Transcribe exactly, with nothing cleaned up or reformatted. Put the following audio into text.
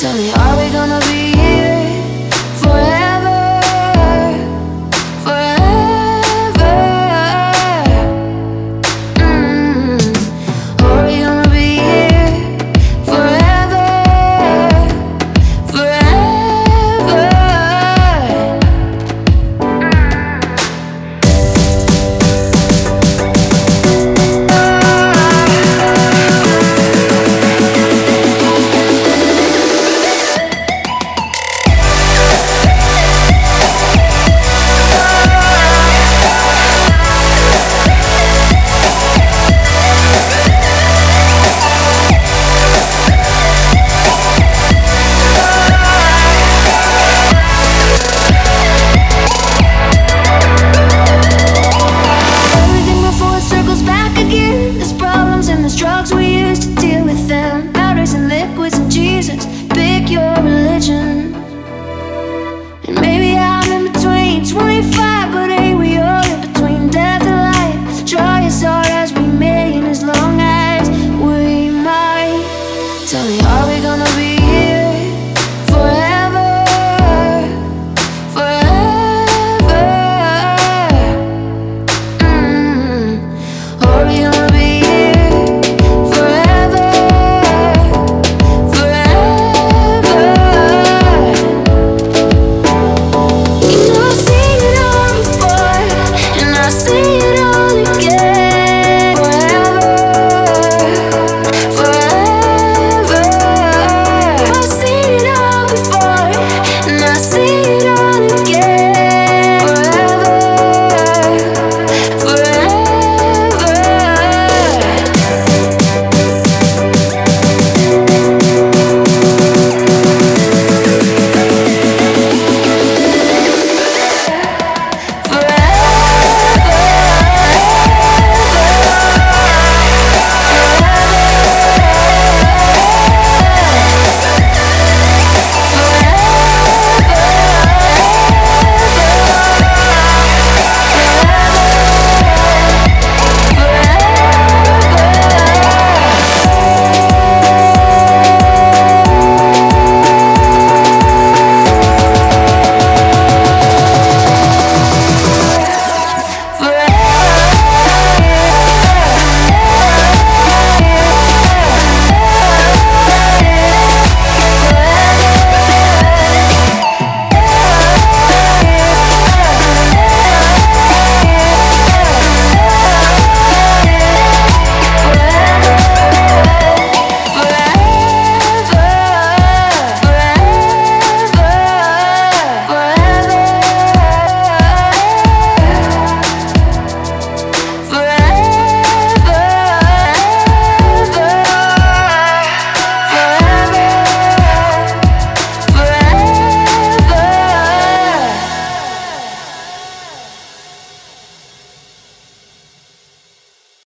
Tell me, are we gonna be here forever? Forever. mm. Are we gonna be here forever? Forever. Drugs we use to deal with them, powders and liquids and Jesus, pick your religion. And maybe I'm in between twenty-five, but ain't we all in between death and life? Try as hard as we may and as long as we might. Tell me, are we gonna be